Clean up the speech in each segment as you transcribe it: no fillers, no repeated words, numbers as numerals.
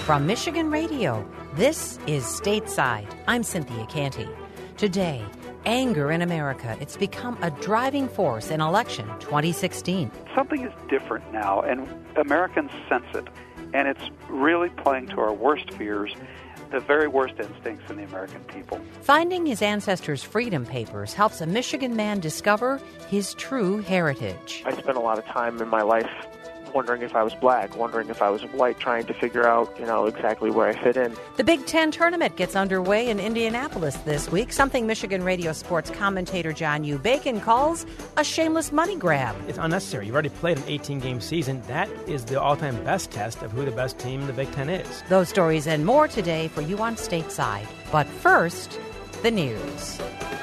From Michigan Radio, this is Stateside. I'm Cynthia Canty. Today, anger in America. It's become a driving force in election 2016. Something is different now, and Americans sense it. And it's really playing to our worst fears, the very worst instincts in the American people. Finding his ancestors' freedom papers helps a Michigan man discover his true heritage. I spent a lot of time in my life wondering if I was black, wondering if I was white, trying to figure out, exactly where I fit in. The Big Ten tournament gets underway in Indianapolis this week, something Michigan radio sports commentator John U. Bacon calls a shameless money grab. It's unnecessary. You've already played an 18-game season. That is the all-time best test of who the best team in the Big Ten is. Those stories and more today for you on Stateside. But first, the news.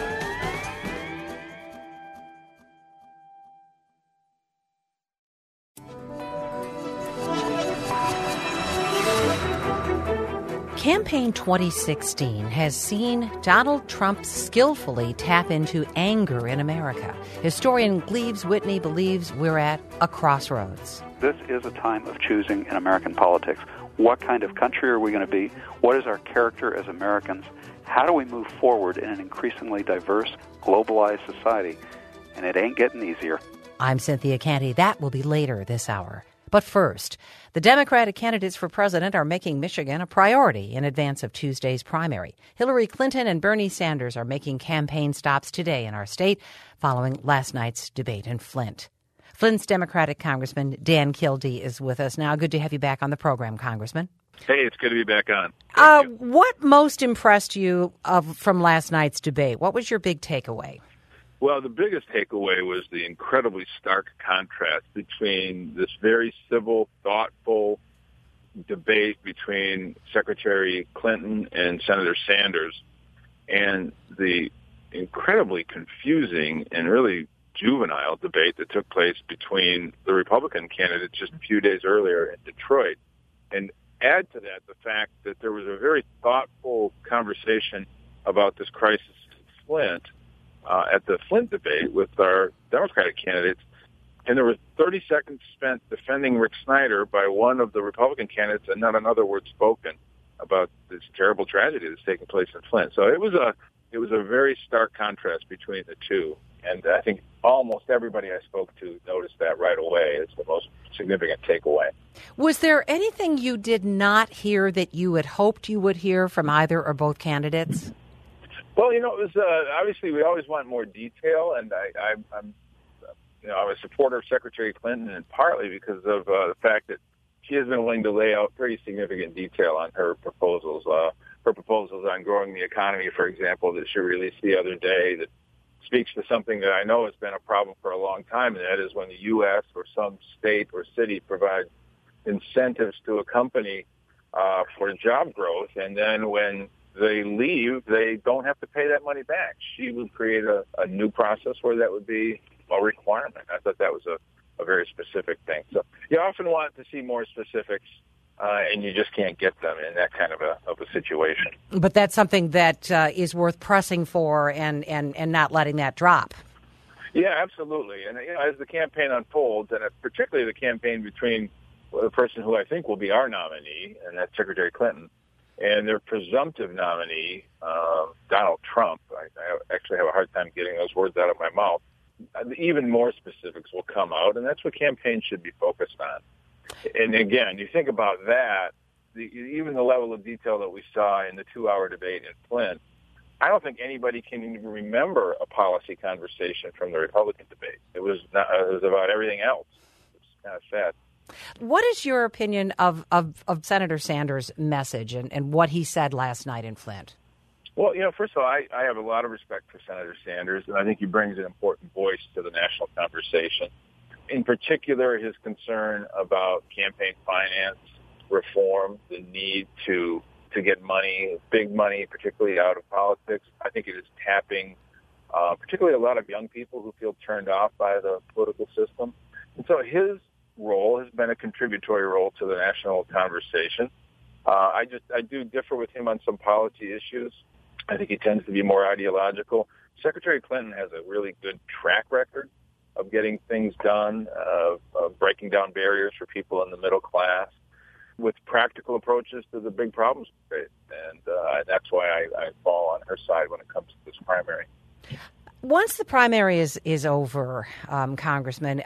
Campaign 2016 has seen Donald Trump skillfully tap into anger in America. Historian Gleaves Whitney believes we're at a crossroads. This is a time of choosing in American politics. What kind of country are we going to be? What is our character as Americans? How do we move forward in an increasingly diverse, globalized society? And it ain't getting easier. I'm Cynthia Canty. That will be later this hour. But first, the Democratic candidates for president are making Michigan a priority in advance of Tuesday's primary. Hillary Clinton and Bernie Sanders are making campaign stops today in our state following last night's debate in Flint. Flint's Democratic Congressman Dan Kildee is with us now. Good to have you back on the program, Congressman. Hey, it's good to be back on. What most impressed you from last night's debate? What was your big takeaway? Well, the biggest takeaway was the incredibly stark contrast between this very civil, thoughtful debate between Secretary Clinton and Senator Sanders and the incredibly confusing and really juvenile debate that took place between the Republican candidate just a few days earlier in Detroit. And add to that the fact that there was a very thoughtful conversation about this crisis in Flint at the Flint debate with our Democratic candidates, and there was 30 seconds spent defending Rick Snyder by one of the Republican candidates and not another word spoken about this terrible tragedy that's taking place in Flint. So it was a very stark contrast between the two, and I think almost everybody I spoke to noticed that right away. It's the most significant takeaway. Was there anything you did not hear that you had hoped you would hear from either or both candidates? Well, it was obviously we always want more detail, and I'm a supporter of Secretary Clinton, and partly because of the fact that she has been willing to lay out pretty significant detail on her proposals. Her proposals on growing the economy, for example, that she released the other day, that speaks to something that I know has been a problem for a long time, and that is when the U.S. or some state or city provides incentives to a company for job growth, and then when they leave, they don't have to pay that money back. She would create a new process where that would be a requirement. I thought that was a very specific thing. So you often want to see more specifics, and you just can't get them in that kind of a situation. But that's something that is worth pressing for and not letting that drop. Yeah, absolutely. And as the campaign unfolds, and particularly the campaign between the person who I think will be our nominee, and that's Secretary Clinton, and their presumptive nominee, Donald Trump. I actually have a hard time getting those words out of my mouth. Even more specifics will come out, and that's what campaigns should be focused on. And again, you think about that, even the level of detail that we saw in the 2-hour debate in Flint, I don't think anybody can even remember a policy conversation from the Republican debate. It was about everything else. It's kind of sad. What is your opinion of Senator Sanders' message and what he said last night in Flint? Well, first of all, I have a lot of respect for Senator Sanders, and I think he brings an important voice to the national conversation. In particular, his concern about campaign finance reform, the need to get money, big money, particularly out of politics. I think it is tapping particularly a lot of young people who feel turned off by the political system. And so his role has been a contributory role to the national conversation. I do differ with him on some policy issues. I think he tends to be more ideological. Secretary Clinton has a really good track record of getting things done, of breaking down barriers for people in the middle class. with practical approaches to the big problems we face. And that's why I fall on her side when it comes to this primary. Once the primary is over, Congressman,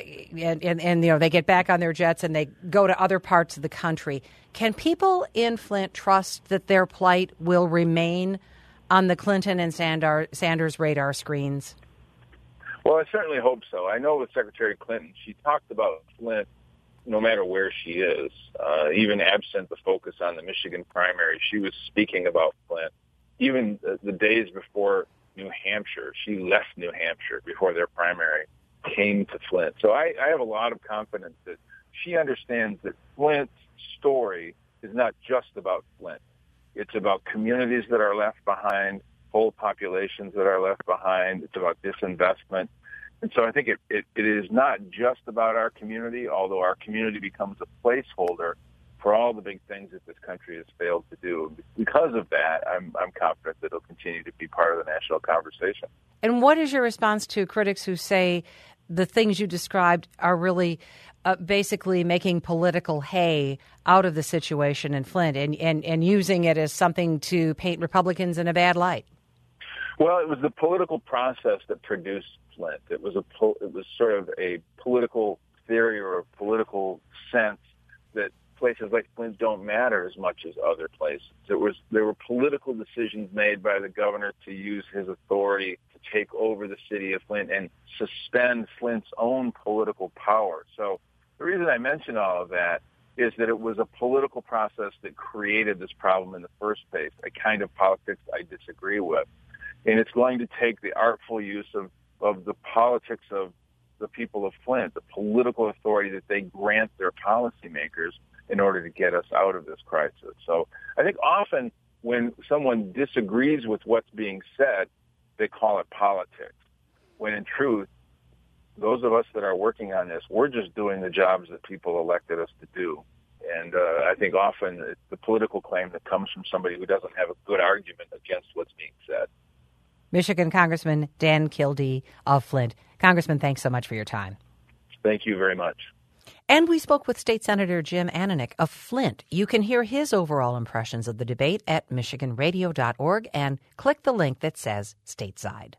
and they get back on their jets and they go to other parts of the country, can people in Flint trust that their plight will remain on the Clinton and Sanders radar screens? Well, I certainly hope so. I know with Secretary Clinton, she talked about Flint no matter where she is, even absent the focus on the Michigan primary. She was speaking about Flint. Even the days before New Hampshire, she left New Hampshire before their primary came to Flint. So I have a lot of confidence that she understands that Flint's story is not just about Flint. It's about communities that are left behind, whole populations that are left behind. It's about disinvestment. And so I think it is not just about our community, although our community becomes a placeholder for all the big things that this country has failed to do. Because of that, I'm confident that it'll continue to be part of the national conversation. And what is your response to critics who say the things you described are really basically making political hay out of the situation in Flint and using it as something to paint Republicans in a bad light? Well, it was the political process that produced Flint. It was sort of a political theory or a political sense that places like Flint don't matter as much as other places. There were political decisions made by the governor to use his authority to take over the city of Flint and suspend Flint's own political power. So the reason I mention all of that is that it was a political process that created this problem in the first place, a kind of politics I disagree with. And it's going to take the artful use of the politics of the people of Flint, the political authority that they grant their policymakers in order to get us out of this crisis. So I think often when someone disagrees with what's being said, they call it politics. When in truth, those of us that are working on this, we're just doing the jobs that people elected us to do. And I think often it's the political claim that comes from somebody who doesn't have a good argument against what's being said. Michigan Congressman Dan Kildee of Flint. Congressman, thanks so much for your time. Thank you very much. And we spoke with State Senator Jim Ananich of Flint. You can hear his overall impressions of the debate at michiganradio.org and click the link that says Stateside.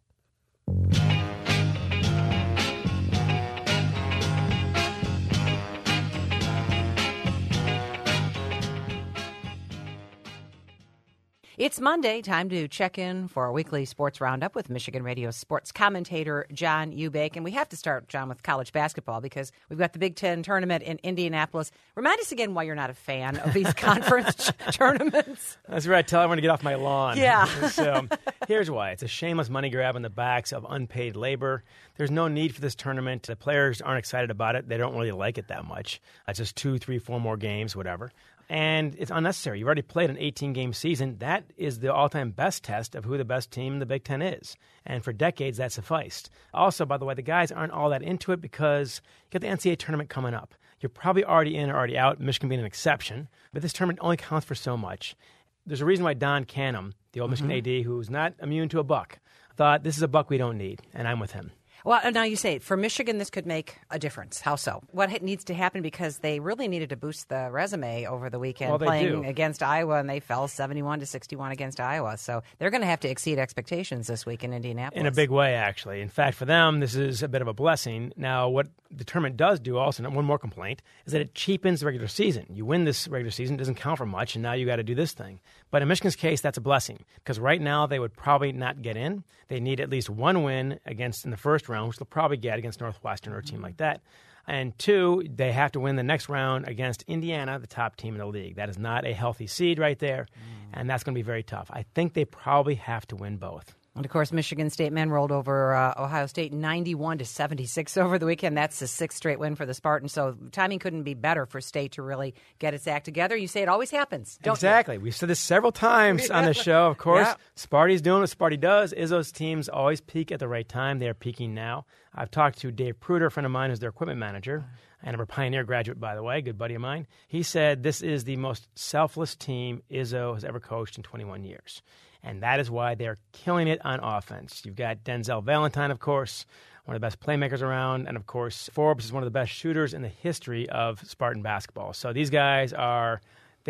It's Monday, time to check in for our weekly sports roundup with Michigan Radio sports commentator John Ubake. And we have to start, John, with college basketball because we've got the Big Ten tournament in Indianapolis. Remind us again why you're not a fan of these conference tournaments. That's right. Tell everyone to get off my lawn. Yeah. So here's why. It's a shameless money grab on the backs of unpaid labor. There's no need for this tournament. The players aren't excited about it. They don't really like it that much. It's just 2, 3, 4 more games, whatever. And it's unnecessary. You've already played an 18-game season. That is the all-time best test of who the best team in the Big Ten is. And for decades, that sufficed. Also, by the way, the guys aren't all that into it because you got the NCAA tournament coming up. You're probably already in or already out, Michigan being an exception. But this tournament only counts for so much. There's a reason why Don Canham, the old Michigan AD, who's not immune to a buck, thought this is a buck we don't need, and I'm with him. Well, now you say it. For Michigan, this could make a difference. How so? What needs to happen? Because they really needed to boost the resume over the weekend playing against Iowa, and they fell 71-61 against Iowa. So they're going to have to exceed expectations this week in Indianapolis. In a big way, actually. In fact, for them, this is a bit of a blessing. Now, what the tournament does do also, one more complaint, is that it cheapens the regular season. You win this regular season, it doesn't count for much, and now you got to do this thing. But in Michigan's case, that's a blessing because right now they would probably not get in. They need at least one win in the first round, which they'll probably get against Northwestern or a team like that. And 2, they have to win the next round against Indiana, the top team in the league. That is not a healthy seed right there, and that's going to be very tough. I think they probably have to win both. And, of course, Michigan State men rolled over Ohio State 91-76 over the weekend. That's the 6th straight win for the Spartans. So timing couldn't be better for State to really get its act together. You say it always happens, don't Exactly. We've said this several times on the show, of course. Yeah. Sparty's doing what Sparty does. Izzo's teams always peak at the right time. They're peaking now. I've talked to Dave Pruder, a friend of mine who's their equipment manager, and a Pioneer graduate, by the way, good buddy of mine. He said this is the most selfless team Izzo has ever coached in 21 years. And that is why they're killing it on offense. You've got Denzel Valentine, of course, one of the best playmakers around. And, of course, Forbes is one of the best shooters in the history of Spartan basketball. So these guys are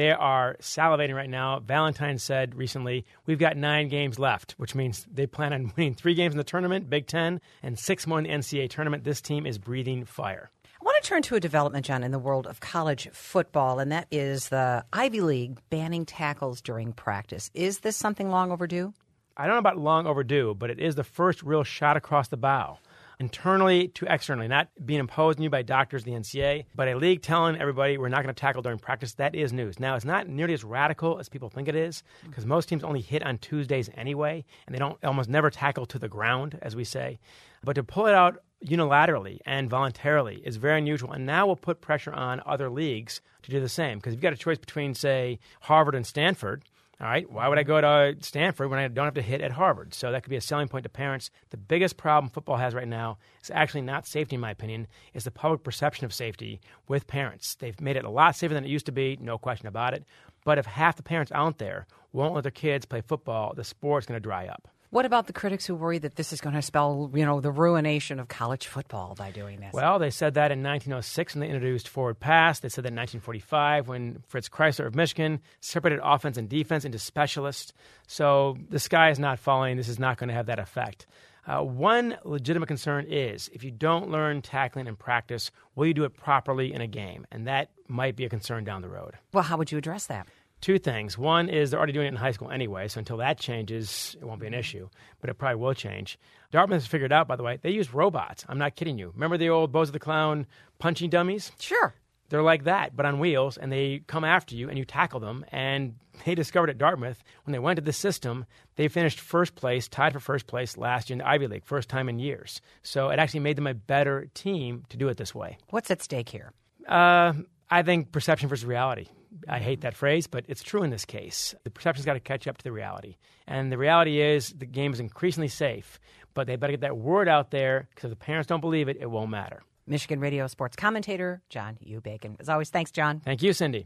salivating right now. Valentine said recently, we've got 9 games left, which means they plan on winning 3 games in the tournament, Big Ten, and 6 more in the NCAA tournament. This team is breathing fire. I want to turn to a development, John, in the world of college football, and that is the Ivy League banning tackles during practice. Is this something long overdue? I don't know about long overdue, but it is the first real shot across the bow, internally to externally, not being imposed on you by doctors, the NCAA, but a league telling everybody we're not going to tackle during practice. That is news. Now, it's not nearly as radical as people think it is, because most teams only hit on Tuesdays anyway, and they don't almost never tackle to the ground, as we say. But to pull it out unilaterally and voluntarily is very unusual, and now will put pressure on other leagues to do the same. Because if you've got a choice between, say, Harvard and Stanford, all right, why would I go to Stanford when I don't have to hit at Harvard? So that could be a selling point to parents. The biggest problem football has right now is actually not safety, in my opinion. It's the public perception of safety with parents. They've made it a lot safer than it used to be, no question about it. But if half the parents out there won't let their kids play football, the sport's going to dry up. What about the critics who worry that this is going to spell, the ruination of college football by doing this? Well, they said that in 1906 when they introduced forward pass. They said that in 1945 when Fritz Chrysler of Michigan separated offense and defense into specialists. So the sky is not falling. This is not going to have that effect. One legitimate concern is if you don't learn tackling in practice, will you do it properly in a game? And that might be a concern down the road. Well, how would you address that? 2 things. One is they're already doing it in high school anyway, so until that changes, it won't be an issue. But it probably will change. Dartmouth has figured out, by the way, they use robots. I'm not kidding you. Remember the old Bozo the Clown punching dummies? Sure. They're like that, but on wheels, and they come after you, and you tackle them. And they discovered at Dartmouth, when they went to the system, they finished first place, tied for first place last year in the Ivy League, first time in years. So it actually made them a better team to do it this way. What's at stake here? I think perception versus reality. I hate that phrase, but it's true in this case. The perception's got to catch up to the reality. And the reality is the game is increasingly safe, but they better get that word out there because if the parents don't believe it, it won't matter. Michigan radio sports commentator John U. Bacon. As always, thanks, John. Thank you, Cindy.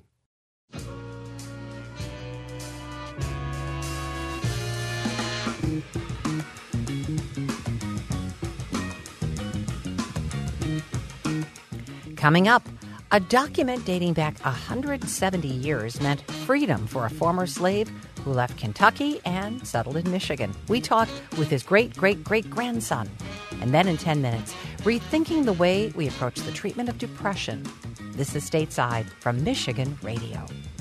Coming up, a document dating back 170 years meant freedom for a former slave who left Kentucky and settled in Michigan. We talk with his great-great-great-grandson. And then in 10 minutes, rethinking the way we approach the treatment of depression. This is Stateside from Michigan Radio.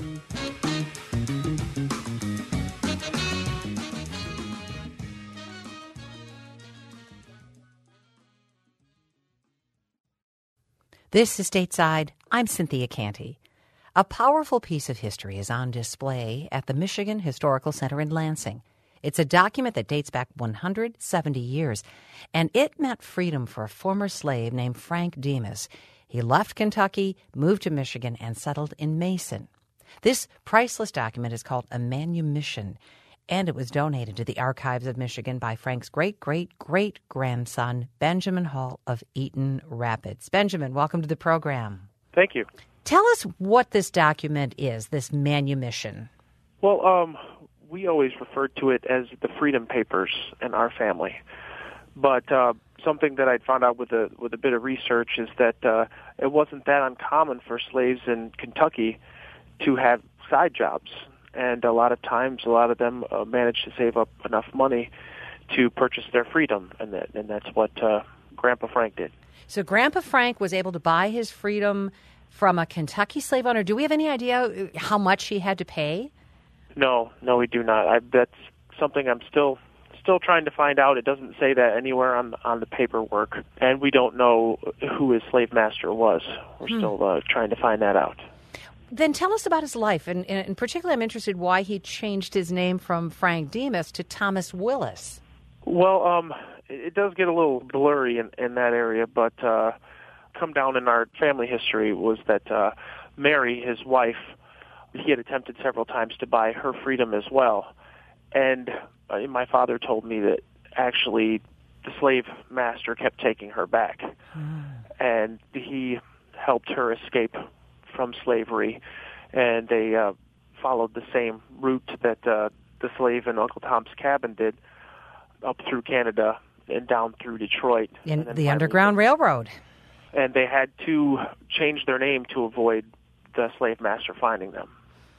This is Stateside. I'm Cynthia Canty. A powerful piece of history is on display at the Michigan Historical Center in Lansing. It's a document that dates back 170 years, and it meant freedom for a former slave named Frank Demas. He left Kentucky, moved to Michigan, and settled in Mason. This priceless document is called a manumission, and it was donated to the Archives of Michigan by Frank's great-great-great-grandson, Benjamin Hall of Eaton Rapids. Benjamin, welcome to the program. Thank you. Tell us what this document is, this manumission. Well, we always referred to it as the Freedom Papers in our family. But something that I'd found out with a bit of research is that it wasn't that uncommon for slaves in Kentucky to have side jobs. And a lot of times, a lot of them managed to save up enough money to purchase their freedom, and that's what Grandpa Frank did. So Grandpa Frank was able to buy his freedom from a Kentucky slave owner. Do we have any idea how much he had to pay? No, we do not. That's something I'm still trying to find out. It doesn't say that anywhere on the paperwork, and we don't know who his slave master was. We're still trying to find that out. Then tell us about his life, and in particular, I'm interested why he changed his name from Frank Demas to Thomas Willis. Well, it does get a little blurry in that area, but come down in our family history was that Mary, his wife, he had attempted several times to buy her freedom as well. And my father told me that actually the slave master kept taking her back. And he helped her escape from slavery, and they followed the same route that the slave in Uncle Tom's Cabin did, up through Canada and down through Detroit. In the Underground Railroad. And they had to change their name to avoid the slave master finding them.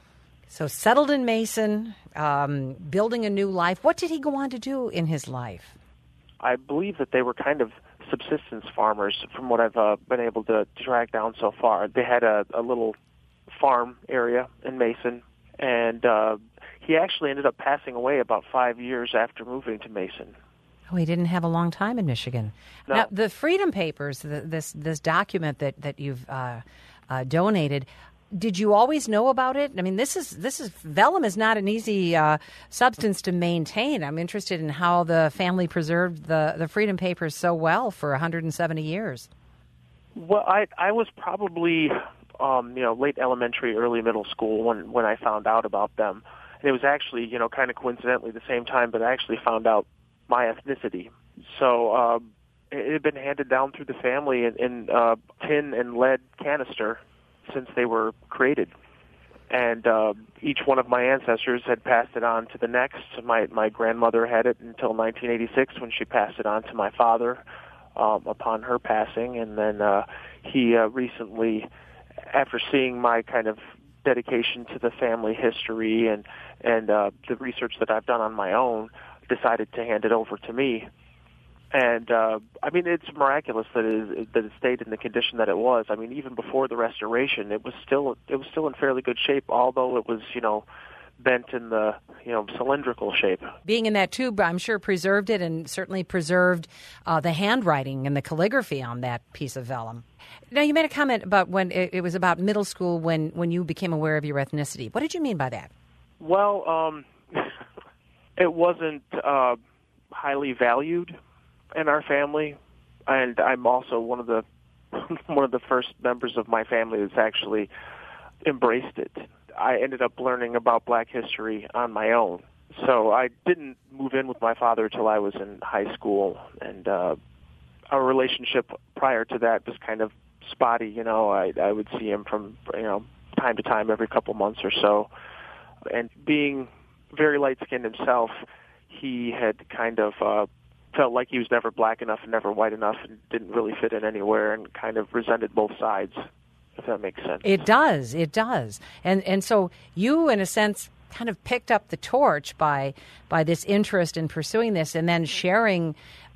So settled in Mason, building a new life. What did he go on to do in his life? I believe that they were kind of subsistence farmers, from what I've been able to track down so far. They had a little farm area in Mason, and he actually ended up passing away about 5 years after moving to Mason. Oh, he didn't have a long time in Michigan. No. Now, the Freedom Papers, this document that you've donated, did you always know about it? I mean, vellum is not an easy substance to maintain. I'm interested in how the family preserved the Freedom Papers so well for 170 years. Well, I was probably late elementary, early middle school when I found out about them. And it was actually, kind of coincidentally the same time, but I actually found out my ethnicity. So it had been handed down through the family in tin and lead canister since they were created. And each one of my ancestors had passed it on to the next. My grandmother had it until 1986 when she passed it on to my father upon her passing. And then he recently, after seeing my kind of dedication to the family history and the research that I've done on my own, decided to hand it over to me. And it's miraculous that it stayed in the condition that it was. I mean, even before the restoration, it was still in fairly good shape, although it was bent in the cylindrical shape. Being in that tube, I'm sure preserved it, and certainly preserved the handwriting and the calligraphy on that piece of vellum. Now, you made a comment about when it was about middle school when you became aware of your ethnicity. What did you mean by that? Well, it wasn't highly valued in our family, and I'm also one of the first members of my family that's actually embraced it. I ended up learning about Black history on my own, so I didn't move in with my father till I was in high school, and our relationship prior to that was kind of spotty. I would see him from time to time, every couple months or so, and being very light-skinned himself, he had kind of felt like he was never black enough and never white enough and didn't really fit in anywhere, and kind of resented both sides, if that makes sense. It does. And so you, in a sense, kind of picked up the torch by this interest in pursuing this, and then sharing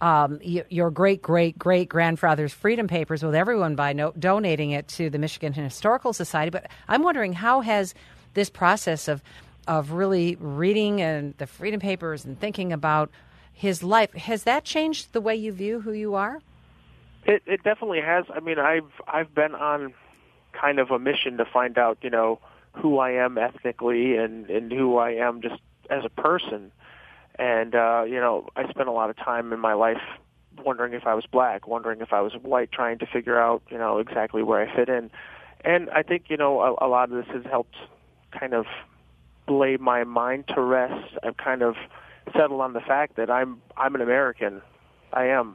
your great-great-great-grandfather's Freedom Papers with everyone by donating it to the Michigan Historical Society. But I'm wondering, how has this process of really reading and the Freedom Papers and thinking about his life, has that changed the way you view who you are? It definitely has. I mean, I've been on kind of a mission to find out, who I am ethnically and who I am just as a person. And, I spent a lot of time in my life wondering if I was black, wondering if I was white, trying to figure out, exactly where I fit in. And I think, a lot of this has helped kind of lay my mind to rest. I've kind of settled on the fact that I'm an American. I am.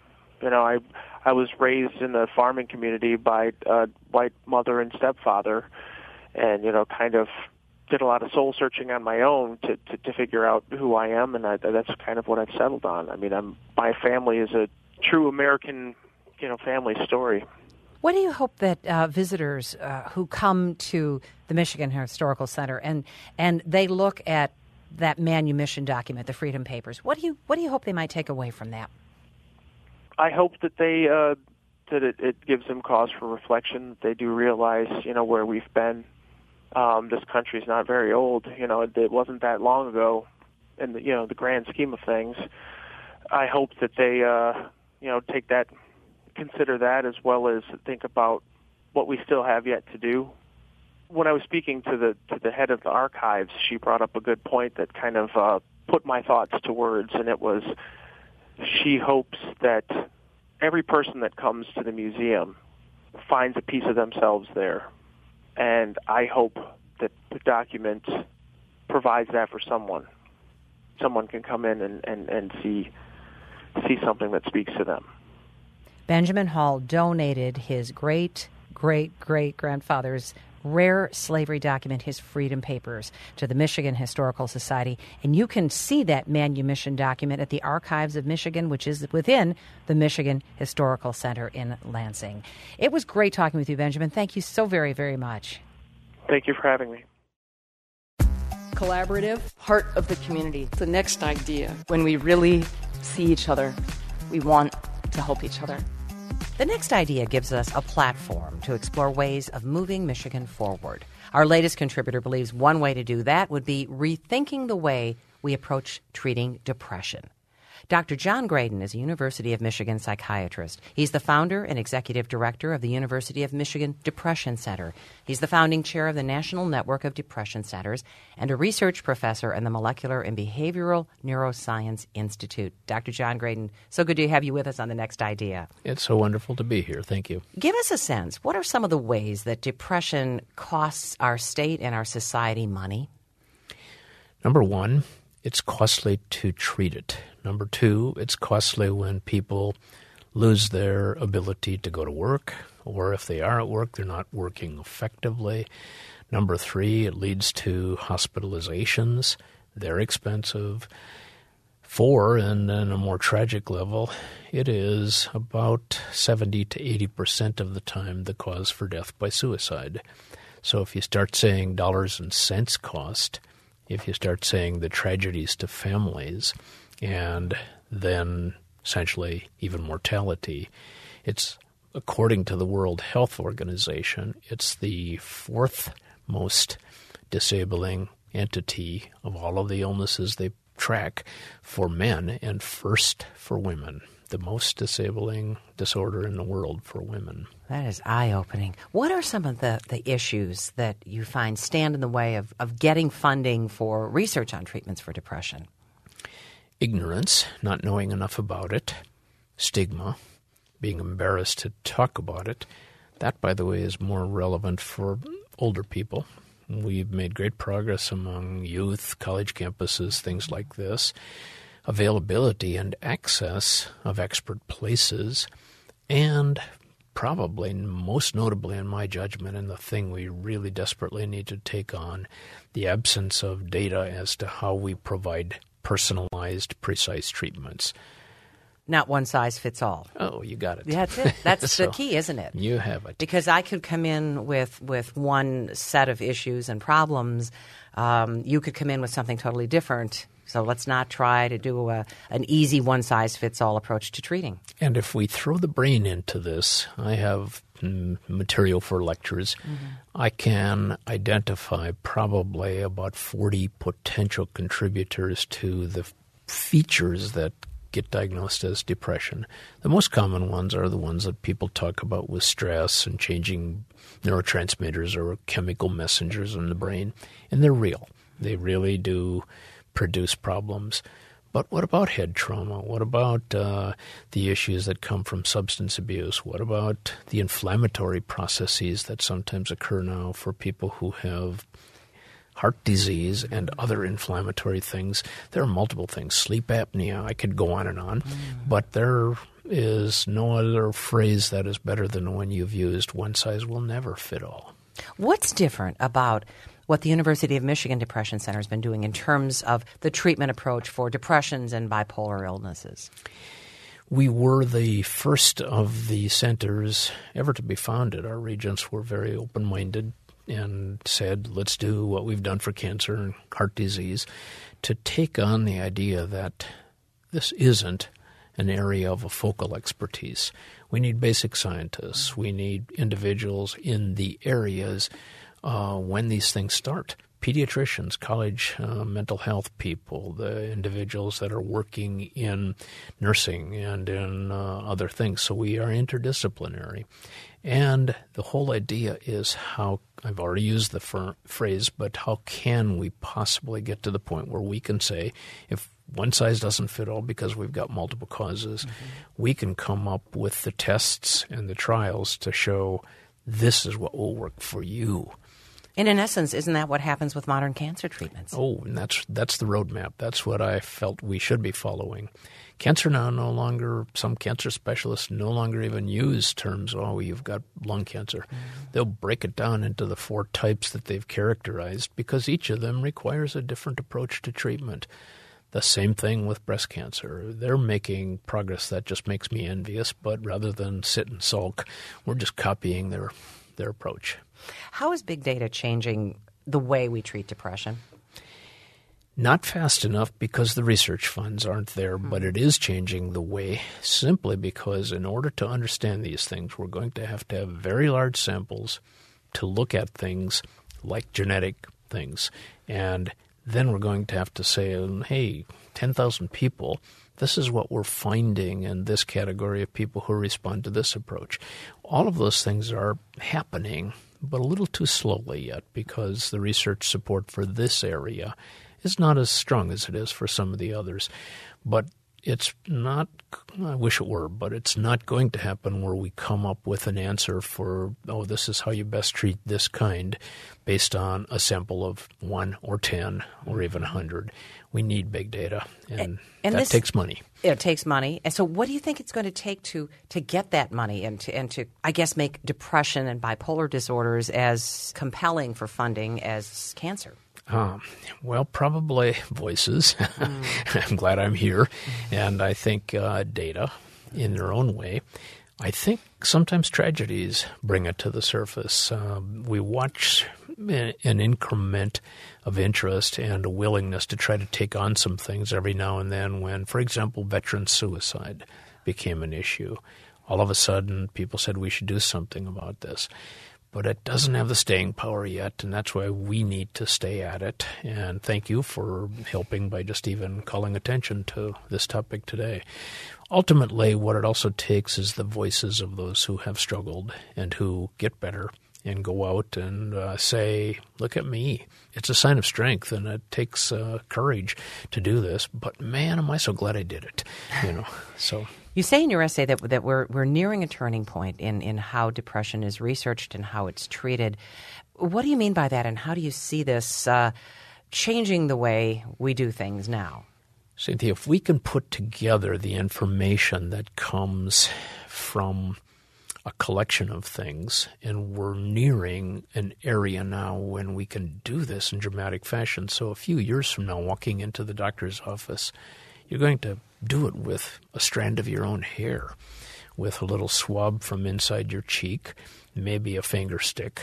I was raised in a farming community by a white mother and stepfather, and kind of did a lot of soul searching on my own to figure out who I am, and that's kind of what I've settled on. I mean, my family is a true American, family story. What do you hope that visitors who come to the Michigan Historical Center and they look at that manumission document, the Freedom Papers, what do you hope they might take away from that? I hope that it gives them cause for reflection. That they do realize, where we've been. This country's not very old. It wasn't that long ago in the grand scheme of things. I hope that they take that, consider that, as well as think about what we still have yet to do. When I was speaking to the head of the archives, she brought up a good point that kind of put my thoughts to words, and it was, she hopes that every person that comes to the museum finds a piece of themselves there. And I hope that the document provides that for someone. Someone can come in and see something that speaks to them. Benjamin Hall donated his great great-great-grandfather's rare slavery document, his Freedom Papers, to the Michigan Historical Society. And you can see that manumission document at the Archives of Michigan, which is within the Michigan Historical Center in Lansing. It was great talking with you, Benjamin. Thank you so very, very much. Thank you for having me. Collaborative, heart of the community. The next idea, when we really see each other, we want to help each other. The Next Idea gives us a platform to explore ways of moving Michigan forward. Our latest contributor believes one way to do that would be rethinking the way we approach treating depression. Dr. John Graden is a University of Michigan psychiatrist. He's the founder and executive director of the University of Michigan Depression Center. He's the founding chair of the National Network of Depression Centers and a research professor in the Molecular and Behavioral Neuroscience Institute. Dr. John Graden, so good to have you with us on The Next Idea. It's so wonderful to be here. Thank you. Give us a sense. What are some of the ways that depression costs our state and our society money? Number one, it's costly to treat it. Number two, it's costly when people lose their ability to go to work, or if they are at work, they're not working effectively. Number three, it leads to hospitalizations. They're expensive. Four, and then a more tragic level, it is about 70 to 80% of the time the cause for death by suicide. So if you start saying dollars and cents cost, if you start saying the tragedies to families, and then essentially even mortality, it's, according to the World Health Organization, it's the fourth most disabling entity of all of the illnesses they track for men and first for women. The most disabling disorder in the world for women. That is eye-opening. What are some of the issues that you find stand in the way of getting funding for research on treatments for depression? Ignorance, not knowing enough about it. Stigma, being embarrassed to talk about it. That, by the way, is more relevant for older people. We've made great progress among youth, college campuses, things like this. Availability and access of expert places, and probably most notably in my judgment, and the thing we really desperately need to take on, the absence of data as to how we provide personalized, precise treatments. Not one size fits all. Oh, you got it. That's it. That's So, the key, isn't it? You have it. Because I could come in with one set of issues and problems. You could come in with something totally different. So let's not try to do an easy one-size-fits-all approach to treating. And if we throw the brain into this, I have material for lectures. Mm-hmm. I can identify probably about 40 potential contributors to the features that get diagnosed as depression. The most common ones are the ones that people talk about with stress and changing neurotransmitters or chemical messengers in the brain, and they're real. They really do produce problems. But what about head trauma? What about the issues that come from substance abuse? What about the inflammatory processes that sometimes occur now for people who have heart disease and other inflammatory things? There are multiple things. Sleep apnea, I could go on and on. But there is no other phrase that is better than the one you've used. One size will never fit all. What's different about what the University of Michigan Depression Center has been doing in terms of the treatment approach for depressions and bipolar illnesses? We were the first of the centers ever to be founded. Our regents were very open-minded and said, let's do what we've done for cancer and heart disease, to take on the idea that this isn't an area of a focal expertise. We need basic scientists. We need individuals in the areas when these things start. Pediatricians, college mental health people, the individuals that are working in nursing and in other things. So we are interdisciplinary. And the whole idea is how, I've already used the phrase, but how can we possibly get to the point where we can say, if one size doesn't fit all because we've got multiple causes, we can come up with the tests and the trials to show this is what will work for you. And in essence, isn't that what happens with modern cancer treatments? Oh, and that's the roadmap. That's what I felt we should be following. Cancer now no longer, some cancer specialists no longer even use terms, oh, you've got lung cancer. They'll break it down into the 4 types that they've characterized because each of them requires a different approach to treatment. The same thing with breast cancer. They're making progress that just makes me envious, but rather than sit and sulk, we're just copying their approach. How is big data changing the way we treat depression? Not fast enough because the research funds aren't there, but it is changing the way simply because in order to understand these things, we're going to have very large samples to look at things like genetic things. And then we're going to have to say, hey, 10,000 people, this is what we're finding in this category of people who respond to this approach. All of those things are happening, but a little too slowly yet because the research support for this area is not as strong as it is for some of the others. But it's not, I wish it were, but it's not going to happen where we come up with an answer for, this is how you best treat this kind based on a sample of 1 or 10 or even 100. We need big data, and that takes money. It takes money. And so what do you think it's going to take to get that money and to, I guess, make depression and bipolar disorders as compelling for funding as cancer? Well, probably voices. I'm glad I'm here. And I think data in their own way. I think sometimes tragedies bring it to the surface. We watch an increment of interest and a willingness to try to take on some things every now and then when, for example, veteran suicide became an issue. All of a sudden, people said we should do something about this. But it doesn't have the staying power yet, and that's why we need to stay at it. And thank you for helping by just even calling attention to this topic today. Ultimately, what it also takes is the voices of those who have struggled and who get better and go out and say, look at me. It's a sign of strength, and it takes courage to do this. But, man, am I so glad I did it, so... You say in your essay that we're nearing a turning point in how depression is researched and how it's treated. What do you mean by that, and how do you see this changing the way we do things now? Cynthia, if we can put together the information that comes from a collection of things, and we're nearing an area now when we can do this in dramatic fashion. So a few years from now, walking into the doctor's office, you're going to do it with a strand of your own hair, with a little swab from inside your cheek, maybe a finger stick.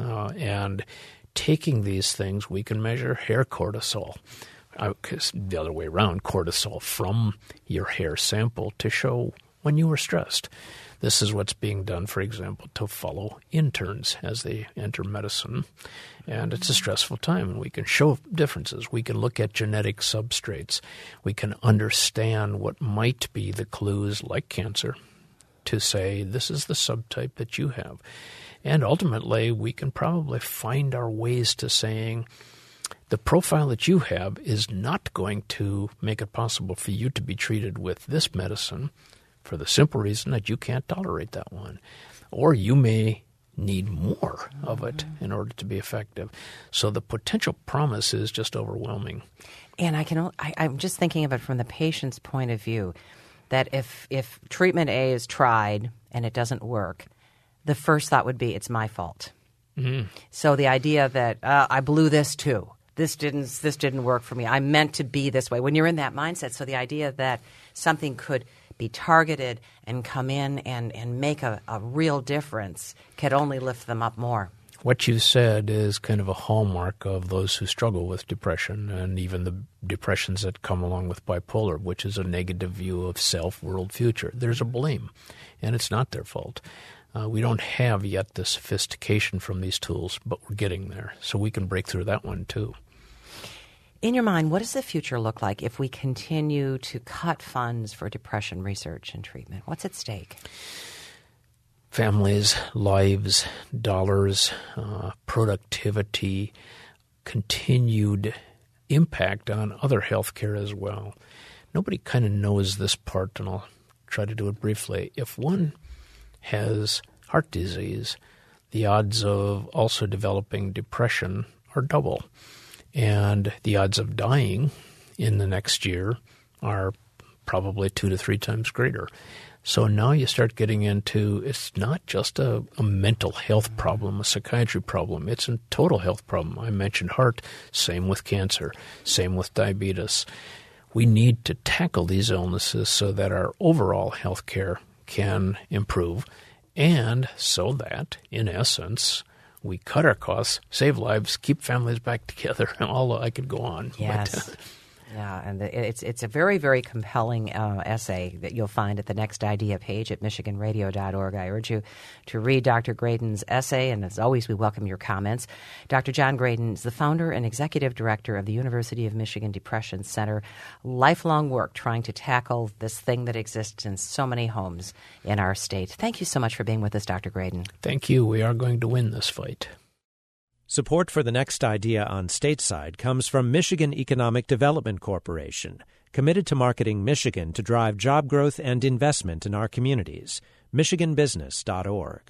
And taking these things, we can measure hair cortisol. The other way around, cortisol from your hair sample to show when you were stressed. This is what's being done, for example, to follow interns as they enter medicine. And it's a stressful time, and we can show differences. We can look at genetic substrates. We can understand what might be the clues, like cancer, to say this is the subtype that you have. And ultimately, we can probably find our ways to saying the profile that you have is not going to make it possible for you to be treated with this medicine for the simple reason that you can't tolerate that one. Or you may need more of it in order to be effective. So the potential promise is just overwhelming. And I'm just thinking of it from the patient's point of view, that if treatment A is tried and it doesn't work, the first thought would be, it's my fault. Mm-hmm. So the idea that I blew this too. This didn't work for me. I meant to be this way. When you're in that mindset, so the idea that something could be targeted and come in and make a real difference could only lift them up more. What you said is kind of a hallmark of those who struggle with depression, and even the depressions that come along with bipolar, which is a negative view of self, world, future. There's a blame, and it's not their fault. We don't have yet the sophistication from these tools, but we're getting there, so we can break through that one too. In your mind, what does the future look like if we continue to cut funds for depression research and treatment? What's at stake? Families, lives, dollars, productivity, continued impact on other health care as well. Nobody kind of knows this part, and I'll try to do it briefly. If one has heart disease, the odds of also developing depression are double. And the odds of dying in the next year are probably 2 to 3 times greater. So now you start getting into, it's not just a mental health problem, a psychiatry problem. It's a total health problem. I mentioned heart, same with cancer, same with diabetes. We need to tackle these illnesses so that our overall health care can improve, and so that, in essence, we cut our costs, save lives, keep families back together. I could go on. Yes. Yeah, and it's a very, very compelling essay that you'll find at the Next Idea page at MichiganRadio.org. I urge you to read Dr. Graydon's essay, and as always, we welcome your comments. Dr. John Graydon is the founder and executive director of the University of Michigan Depression Center. Lifelong work trying to tackle this thing that exists in so many homes in our state. Thank you so much for being with us, Dr. Graydon. Thank you. We are going to win this fight. Support for the Next Idea on Stateside comes from Michigan Economic Development Corporation, committed to marketing Michigan to drive job growth and investment in our communities. MichiganBusiness.org.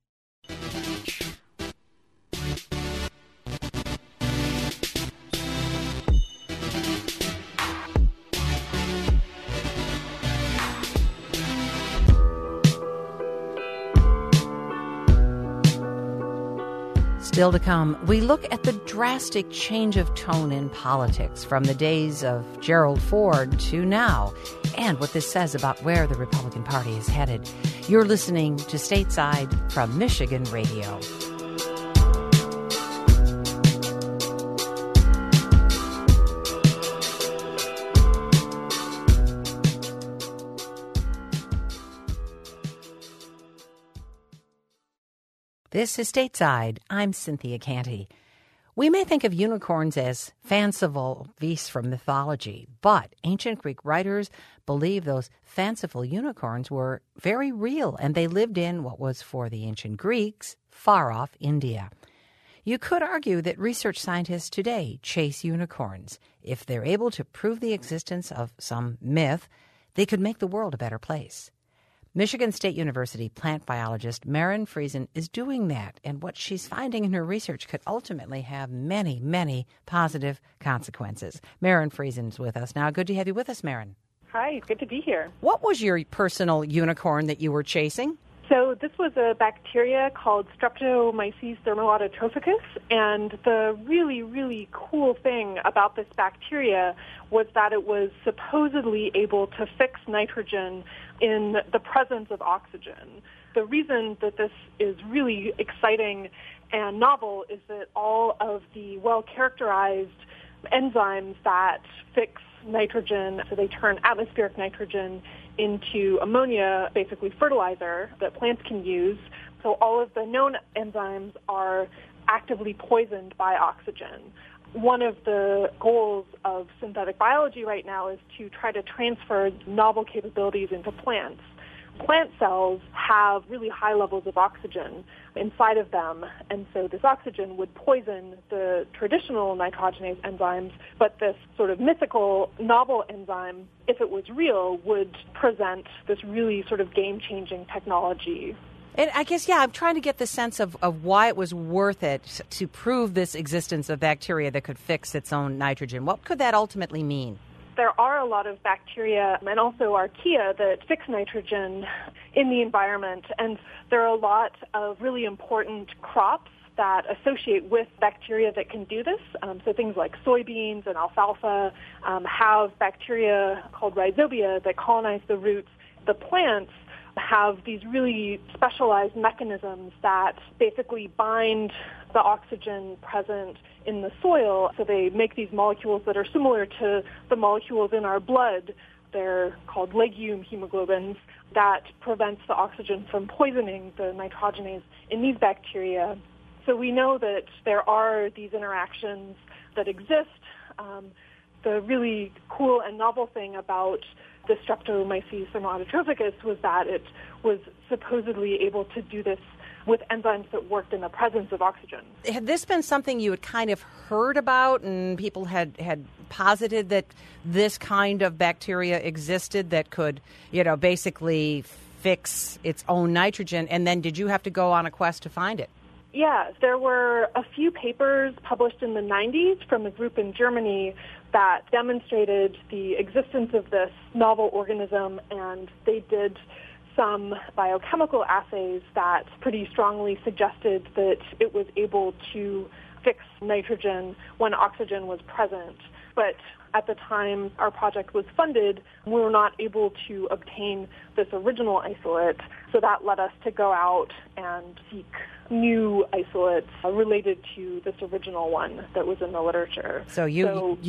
Still to come, we look at the drastic change of tone in politics from the days of Gerald Ford to now, and what this says about where the Republican Party is headed. You're listening to Stateside from Michigan Radio. This is Stateside. I'm Cynthia Canty. We may think of unicorns as fanciful beasts from mythology, but ancient Greek writers believed those fanciful unicorns were very real, and they lived in what was for the ancient Greeks far-off India. You could argue that research scientists today chase unicorns. If they're able to prove the existence of some myth, they could make the world a better place. Michigan State University plant biologist Maren Friesen is doing that, and what she's finding in her research could ultimately have many, many positive consequences. Maren Friesen's with us now. Good to have you with us, Maren. Hi, good to be here. What was your personal unicorn that you were chasing? So this was a bacteria called Streptomyces thermoautotrophicus, and the really, really cool thing about this bacteria was that it was supposedly able to fix nitrogen in the presence of oxygen. The reason that this is really exciting and novel is that all of the well-characterized enzymes that fix nitrogen, so they turn atmospheric nitrogen into ammonia, basically fertilizer that plants can use. So all of the known enzymes are actively poisoned by oxygen. One of the goals of synthetic biology right now is to try to transfer novel capabilities into plants. Plant cells have really high levels of oxygen inside of them, and so this oxygen would poison the traditional nitrogenase enzymes, but this sort of mythical novel enzyme, if it was real, would present this really sort of game-changing technology. And I guess, I'm trying to get the sense of why it was worth it to prove this existence of bacteria that could fix its own nitrogen. What could that ultimately mean? There are a lot of bacteria and also archaea that fix nitrogen in the environment, and there are a lot of really important crops that associate with bacteria that can do this. So things like soybeans and alfalfa have bacteria called rhizobia that colonize the roots. The plants have these really specialized mechanisms that basically bind the oxygen present in the soil. So they make these molecules that are similar to the molecules in our blood. They're called legume hemoglobins that prevents the oxygen from poisoning the nitrogenase in these bacteria. So we know that there are these interactions that exist. The really cool and novel thing about the Streptomyces thermoautotrophicus was that it was supposedly able to do this with enzymes that worked in the presence of oxygen. Had this been something you had kind of heard about and people had posited that this kind of bacteria existed that could, basically fix its own nitrogen, and then did you have to go on a quest to find it? Yeah, there were a few papers published in the 90s from a group in Germany that demonstrated the existence of this novel organism, and they did some biochemical assays that pretty strongly suggested that it was able to fix nitrogen when oxygen was present. But at the time our project was funded, we were not able to obtain this original isolate, so that led us to go out and seek new isolates related to this original one that was in the literature. So you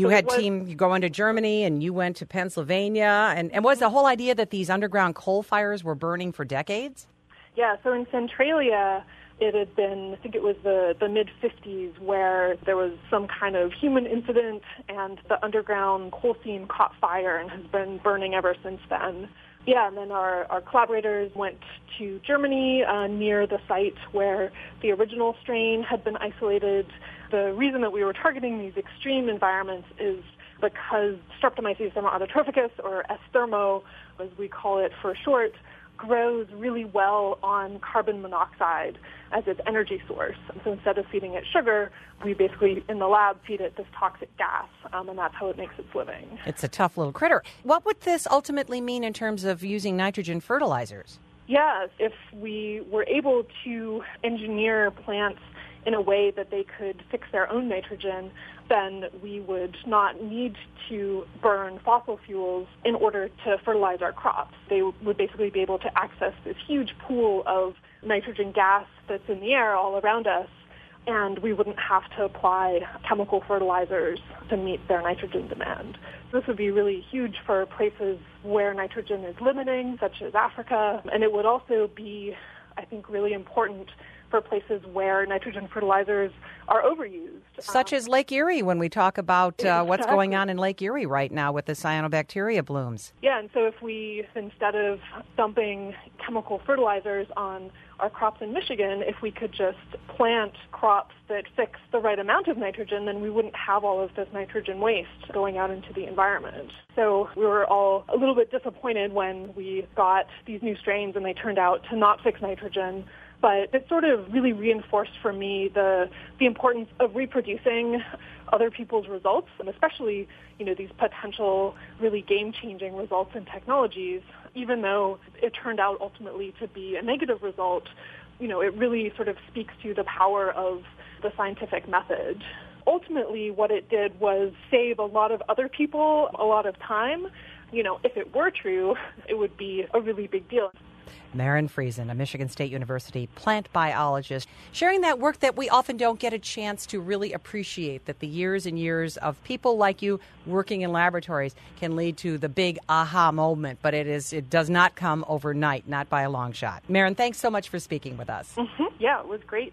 go into Germany and you went to Pennsylvania, and was the whole idea that these underground coal fires were burning for decades? Yeah, so in Centralia, it had been, I think it was the mid-50s, where there was some kind of human incident and the underground coal seam caught fire and has been burning ever since then. Yeah, and then our collaborators went to Germany near the site where the original strain had been isolated. The reason that we were targeting these extreme environments is because Streptomyces thermoautotrophicus, or S. thermo, as we call it for short, grows really well on carbon monoxide as its energy source. So instead of feeding it sugar, we basically, in the lab, feed it this toxic gas, and that's how it makes its living. It's a tough little critter. What would this ultimately mean in terms of using nitrogen fertilizers? Yeah, if we were able to engineer plants in a way that they could fix their own nitrogen, then we would not need to burn fossil fuels in order to fertilize our crops. They would basically be able to access this huge pool of nitrogen gas that's in the air all around us, and we wouldn't have to apply chemical fertilizers to meet their nitrogen demand. So this would be really huge for places where nitrogen is limiting, such as Africa, and it would also be, I think, really important for places where nitrogen fertilizers are overused. Such as Lake Erie, when we talk about what's going on in Lake Erie right now with the cyanobacteria blooms. Yeah, and so if we, instead of dumping chemical fertilizers on our crops in Michigan, if we could just plant crops that fix the right amount of nitrogen, then we wouldn't have all of this nitrogen waste going out into the environment. So we were all a little bit disappointed when we got these new strains and they turned out to not fix nitrogen. But it sort of really reinforced for me the importance of reproducing other people's results, and especially, these potential really game-changing results in technologies. Even though it turned out ultimately to be a negative result, it really sort of speaks to the power of the scientific method. Ultimately, what it did was save a lot of other people a lot of time. If it were true, it would be a really big deal. Maren Friesen, a Michigan State University plant biologist, sharing that work that we often don't get a chance to really appreciate, that the years and years of people like you working in laboratories can lead to the big aha moment, but it does not come overnight, not by a long shot. Maren, thanks so much for speaking with us. Mm-hmm. Yeah, it was great.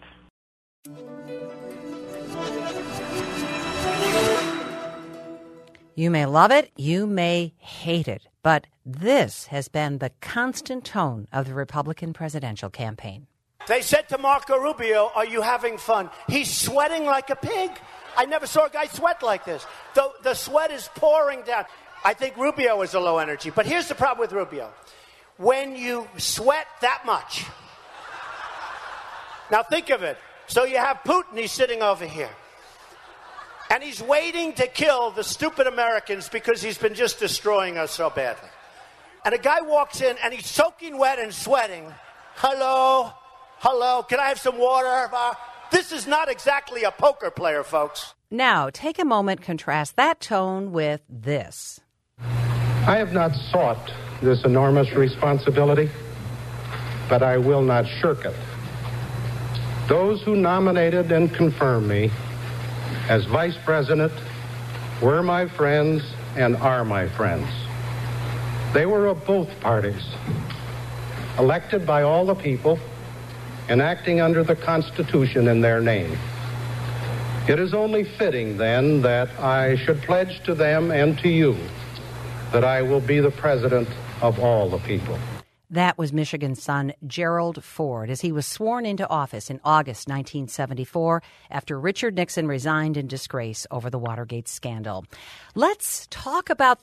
You may love it, you may hate it, but this has been the constant tone of the Republican presidential campaign. They said to Marco Rubio, "Are you having fun?" He's sweating like a pig. I never saw a guy sweat like this. The sweat is pouring down. I think Rubio is a low energy, but here's the problem with Rubio. When you sweat that much, now think of it. So you have Putin, he's sitting over here. And he's waiting to kill the stupid Americans because he's been just destroying us so badly. And a guy walks in and he's soaking wet and sweating. Hello, can I have some water? This is not exactly a poker player, folks. Now, take a moment, contrast that tone with this. I have not sought this enormous responsibility, but I will not shirk it. Those who nominated and confirmed me as vice president were my friends and are my friends. They were of both parties, elected by all the people and acting under the Constitution in their name. It is only fitting, then, that I should pledge to them and to you that I will be the president of all the people. That was Michigan's son, Gerald Ford, as he was sworn into office in August 1974 after Richard Nixon resigned in disgrace over the Watergate scandal. Let's talk about this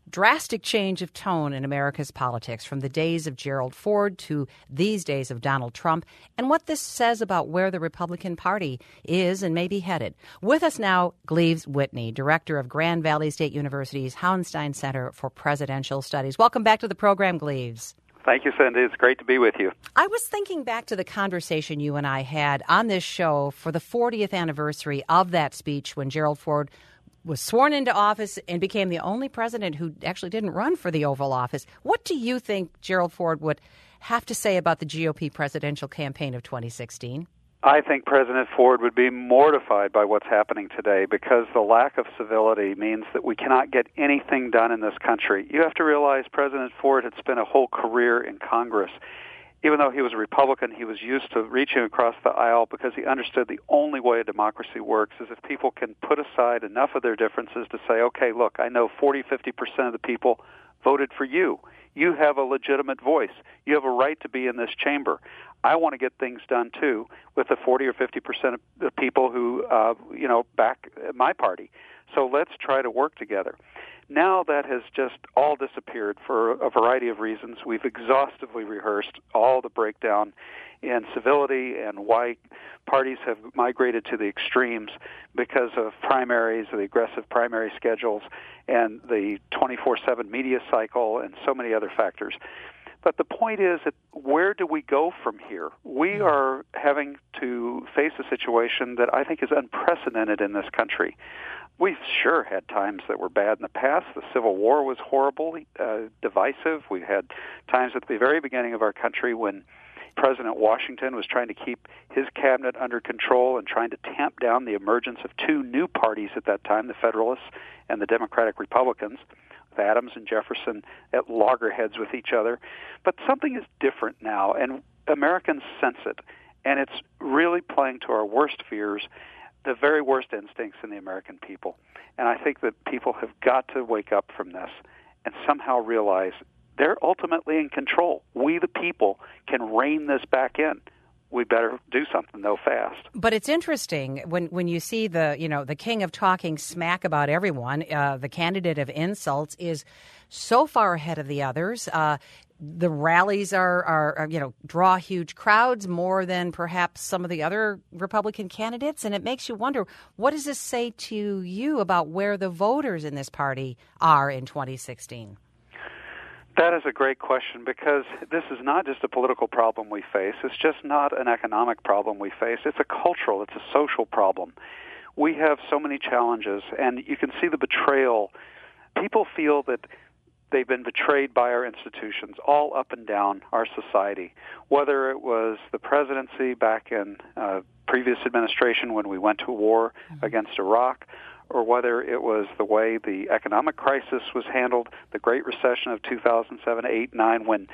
drastic change of tone in America's politics from the days of Gerald Ford to these days of Donald Trump, and what this says about where the Republican Party is and may be headed. With us now, Gleaves Whitney, director of Grand Valley State University's Hauenstein Center for Presidential Studies. Welcome back to the program, Gleaves. Thank you, Cindy. It's great to be with you. I was thinking back to the conversation you and I had on this show for the 40th anniversary of that speech when Gerald Ford was sworn into office and became the only president who actually didn't run for the Oval Office. What do you think Gerald Ford would have to say about the GOP presidential campaign of 2016? I think President Ford would be mortified by what's happening today because the lack of civility means that we cannot get anything done in this country. You have to realize President Ford had spent a whole career in Congress. Even though he was a Republican, he was used to reaching across the aisle because he understood the only way a democracy works is if people can put aside enough of their differences to say, okay, look, I know 40-50% of the people voted for you. You have a legitimate voice. You have a right to be in this chamber. I want to get things done, too, with the 40 or 50% of the people who, back my party. So let's try to work together. Now that has just all disappeared for a variety of reasons. We've exhaustively rehearsed all the breakdown in civility and why parties have migrated to the extremes because of primaries, the aggressive primary schedules, and the 24/7 media cycle, and so many other factors. But the point is that where do we go from here? We are having to face a situation that I think is unprecedented in this country. We've sure had times that were bad in the past. The Civil War was horribly divisive. We had times at the very beginning of our country when President Washington was trying to keep his cabinet under control and trying to tamp down the emergence of two new parties at that time, the Federalists and the Democratic Republicans, with Adams and Jefferson at loggerheads with each other. But something is different now, and Americans sense it, and it's really playing to our worst fears, the very worst instincts in the American people. And I think that people have got to wake up from this and somehow realize they're ultimately in control. We, the people, can rein this back in. We better do something, though, fast. But it's interesting when you see the king of talking smack about everyone, the candidate of insults is so far ahead of the others. The rallies are draw huge crowds more than perhaps some of the other Republican candidates, and it makes you wonder, what does this say to you about where the voters in this party are in 2016? That is a great question because this is not just a political problem we face. It's just not an economic problem we face. It's a cultural, it's a social problem. We have so many challenges, and you can see the betrayal. People feel that they've been betrayed by our institutions all up and down our society, whether it was the presidency back in previous administration when we went to war against Iraq, or whether it was the way the economic crisis was handled, the Great Recession of 2007, 8, 9, when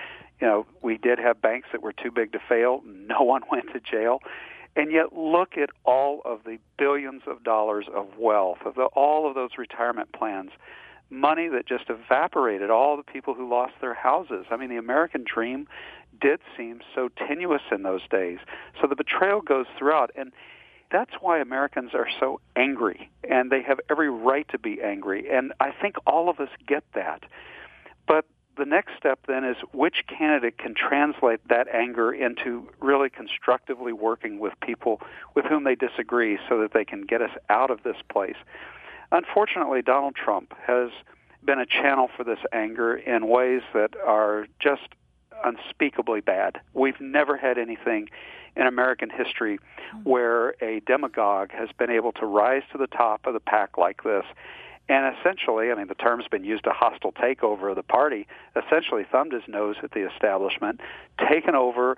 we did have banks that were too big to fail. No one went to jail. And yet look at all of the billions of dollars of wealth, all of those retirement plans, money that just evaporated, all the people who lost their houses. I mean, the American dream did seem so tenuous in those days. So the betrayal goes throughout. And that's why Americans are so angry, and they have every right to be angry. And I think all of us get that. But the next step then is which candidate can translate that anger into really constructively working with people with whom they disagree so that they can get us out of this place. Unfortunately, Donald Trump has been a channel for this anger in ways that are just unspeakably bad. We've never had anything in American history where a demagogue has been able to rise to the top of the pack like this and essentially, I mean, the term's been used, a hostile takeover of the party, essentially thumbed his nose at the establishment, taken over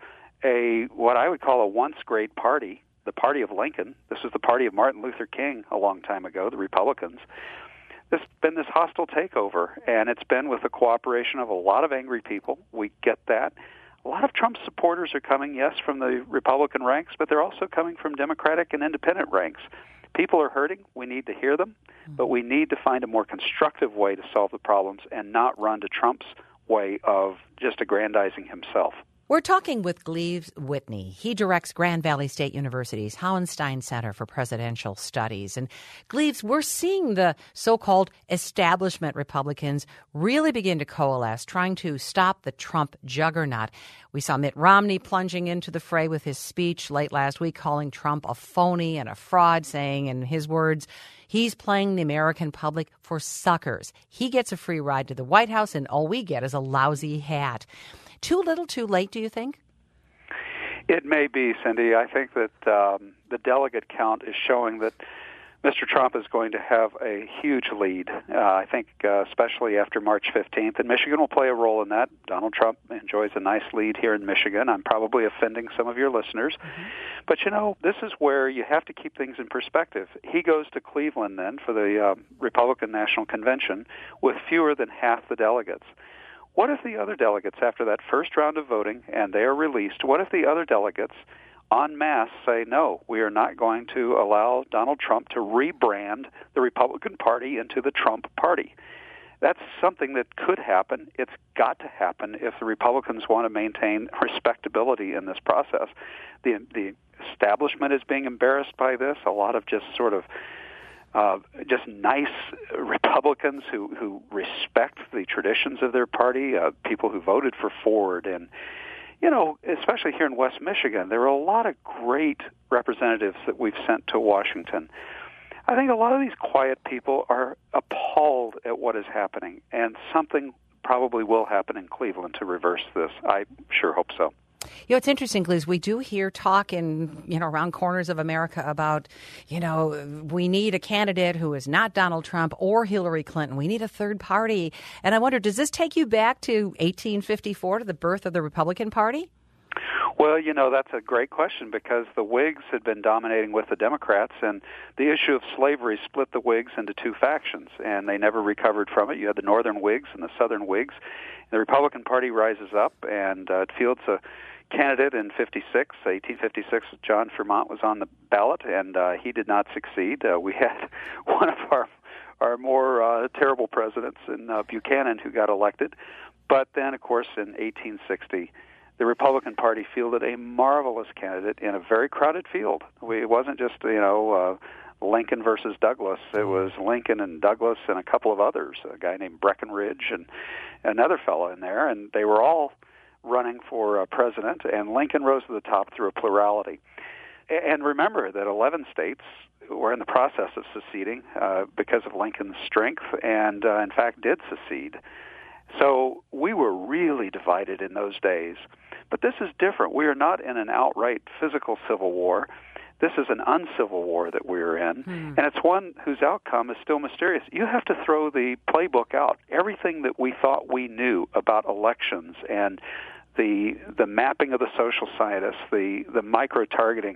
what I would call a once great party, the party of Lincoln. This was the party of Martin Luther King a long time ago, the Republicans. There's been this hostile takeover, and it's been with the cooperation of a lot of angry people. We get that. A lot of Trump supporters are coming, yes, from the Republican ranks, but they're also coming from Democratic and independent ranks. People are hurting. We need to hear them, but we need to find a more constructive way to solve the problems and not run to Trump's way of just aggrandizing himself. We're talking with Gleaves Whitney. He directs Grand Valley State University's Hauenstein Center for Presidential Studies. And Gleaves, we're seeing the so-called establishment Republicans really begin to coalesce, trying to stop the Trump juggernaut. We saw Mitt Romney plunging into the fray with his speech late last week, calling Trump a phony and a fraud, saying, in his words, he's playing the American public for suckers. He gets a free ride to the White House, and all we get is a lousy hat. Too little, too late, do you think? It may be, Cindy. I think that the delegate count is showing that Mr. Trump is going to have a huge lead. I think especially after March 15th, and Michigan will play a role in that. Donald Trump enjoys a nice lead here in Michigan. I'm probably offending some of your listeners. Mm-hmm. But, this is where you have to keep things in perspective. He goes to Cleveland then for the Republican National Convention with fewer than half the delegates. What if the other delegates, after that first round of voting, and they are released, what if the other delegates en masse say, no, we are not going to allow Donald Trump to rebrand the Republican Party into the Trump Party? That's something that could happen. It's got to happen if the Republicans want to maintain respectability in this process. The establishment is being embarrassed by this. A lot of just sort of just nice Republicans who respect the traditions of their party, people who voted for Ford. And, especially here in West Michigan, there are a lot of great representatives that we've sent to Washington. I think a lot of these quiet people are appalled at what is happening, and something probably will happen in Cleveland to reverse this. I sure hope so. It's interesting, Liz. We do hear talk in, around corners of America about, we need a candidate who is not Donald Trump or Hillary Clinton. We need a third party. And I wonder, does this take you back to 1854, to the birth of the Republican Party? Well, that's a great question, because the Whigs had been dominating with the Democrats, and the issue of slavery split the Whigs into two factions, and they never recovered from it. You had the Northern Whigs and the Southern Whigs. The Republican Party rises up, and it fields a candidate in 1856. John Fremont was on the ballot, and he did not succeed. We had one of our more terrible presidents in Buchanan who got elected. But then, of course, in 1860, the Republican Party fielded a marvelous candidate in a very crowded field. It wasn't just, Lincoln versus Douglas. It was Lincoln and Douglas and a couple of others, a guy named Breckinridge and another fellow in there, and they were all running for president, and Lincoln rose to the top through a plurality. And remember that 11 states were in the process of seceding because of Lincoln's strength, and in fact did secede. So we were really divided in those days. But this is different. We are not in an outright physical civil war. This is an uncivil war that we're in, and it's one whose outcome is still mysterious. You have to throw the playbook out. Everything that we thought we knew about elections and the mapping of the social scientists, the micro-targeting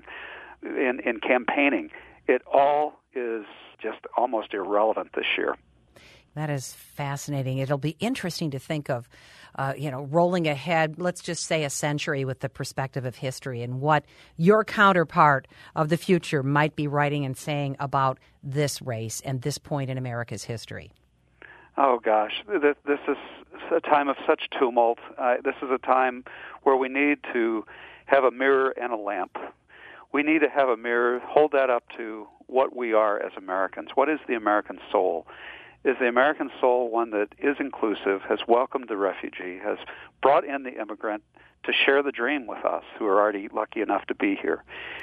in campaigning, it all is just almost irrelevant this year. That is fascinating. It'll be interesting to think of, rolling ahead, let's just say a century with the perspective of history and what your counterpart of the future might be writing and saying about this race and this point in America's history. Oh, gosh. This is a time of such tumult. This is a time where we need to have a mirror and a lamp. We need to have a mirror, hold that up to what we are as Americans. What is the American soul? Is the American soul one that is inclusive, has welcomed the refugee, has brought in the immigrant to share the dream with us who are already lucky enough to be here?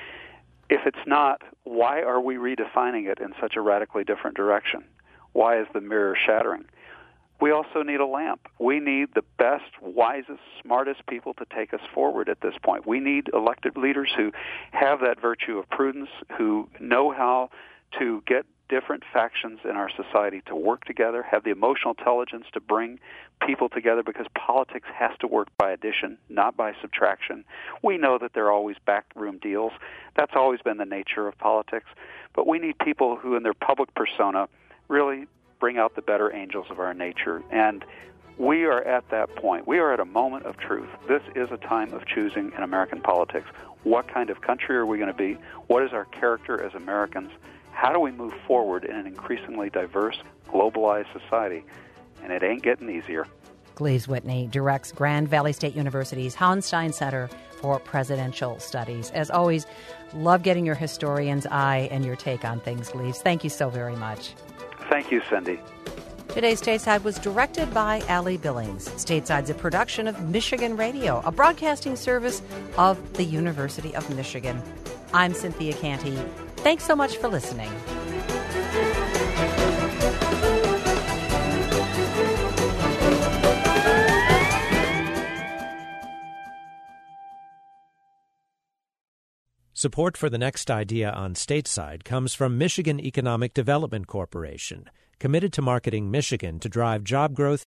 If it's not, why are we redefining it in such a radically different direction? Why is the mirror shattering? We also need a lamp. We need the best, wisest, smartest people to take us forward at this point. We need elected leaders who have that virtue of prudence, who know how to get different factions in our society to work together, have the emotional intelligence to bring people together, because politics has to work by addition, not by subtraction. We know that there are always backroom deals. That's always been the nature of politics. But we need people who, in their public persona, really bring out the better angels of our nature. And we are at that point. We are at a moment of truth. This is a time of choosing in American politics. What kind of country are we going to be? What is our character as Americans? How do we move forward in an increasingly diverse, globalized society? And it ain't getting easier. Gleaves Whitney directs Grand Valley State University's Hauenstein Center for Presidential Studies. As always, love getting your historian's eye and your take on things, Gleaves. Thank you so very much. Thank you, Cindy. Today's Stateside was directed by Allie Billings. Stateside's a production of Michigan Radio, a broadcasting service of the University of Michigan. I'm Cynthia Canty. Thanks so much for listening. Support for The Next Idea on Stateside comes from Michigan Economic Development Corporation, committed to marketing Michigan to drive job growth